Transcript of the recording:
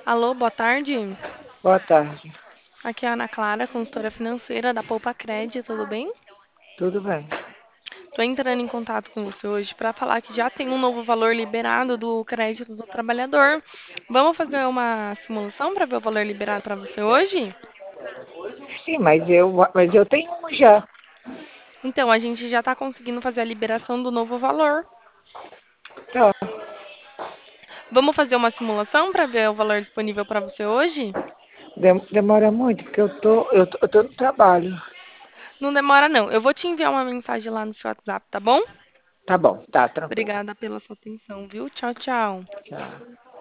Alô, boa tarde. Boa tarde. Aqui é a Ana Clara, consultora financeira da Poupa Cred, tudo bem? Tudo bem? Tô entrando em contato com você hoje para falar que já tem um novo valor liberado do crédito do trabalhador. Vamos fazer uma simulação para ver o valor liberado para você hoje? Sim, mas eu tenho um já. Então, a gente já está conseguindo fazer a liberação do novo valor. Tá. Vamos fazer uma simulação para ver o valor disponível para você hoje? Demora muito, porque eu tô no trabalho. Não demora, não. Eu vou te enviar uma mensagem lá no seu WhatsApp, tá bom? Tá bom, tá, tranquilo. Obrigada pela sua atenção, viu? Tchau, tchau. Tchau.